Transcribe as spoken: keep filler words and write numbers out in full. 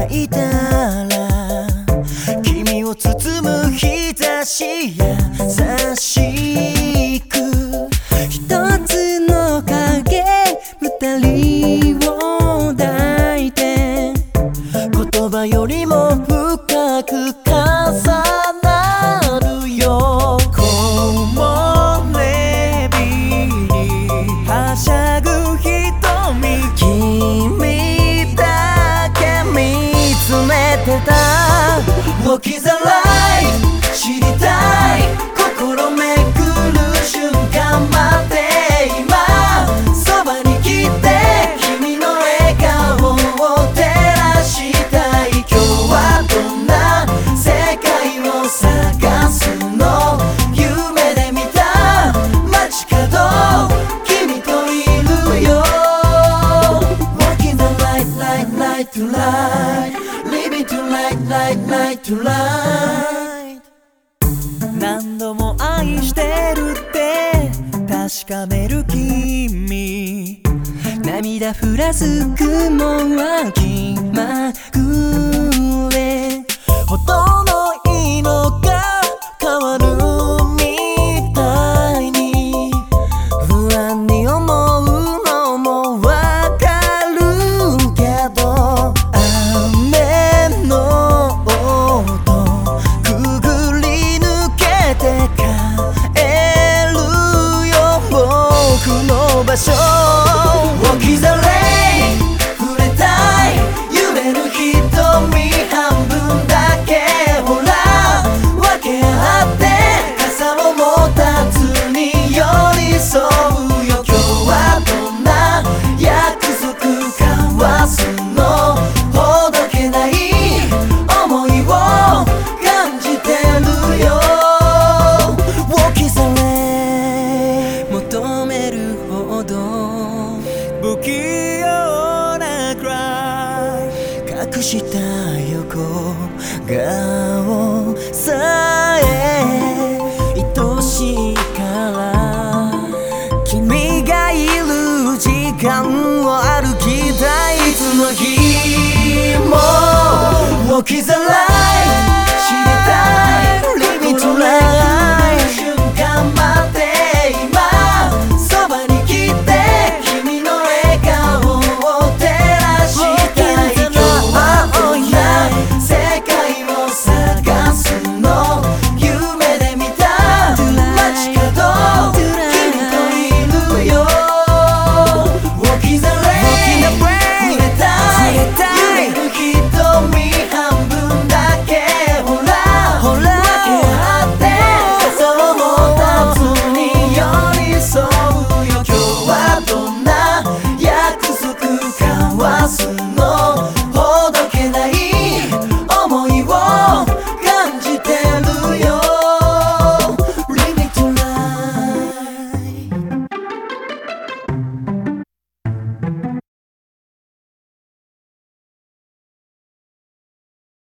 いたら君を包む日差し優しく一つの影二人を抱いて言葉よりも深く重なるよ木漏れ日にはしゃぐ瞳君だけ見つめてた What is a life 知りたい心めくる瞬間待って今そばに来て君の笑顔を照らしたい今日はどんな世界を探すの夢で見た街角君といるよ Walking the light light light to light Living to light light light to light 何度も愛してるって確かめる君涙降らす雲は気まぐれほどのいのが変わるみたいに不安に思うのもわかるけど雨の音くぐり抜けて帰るよ僕の場所 Walk is a rain 触れたい夢の瞳半分だけほら分け合って傘を持たずに寄り添うよ今日はどんな約束交わすのほどけない想いを感じてるよ Walk is a rain 求めるほど不器用なくらい隠した横顔さえ愛しいから君がいる時間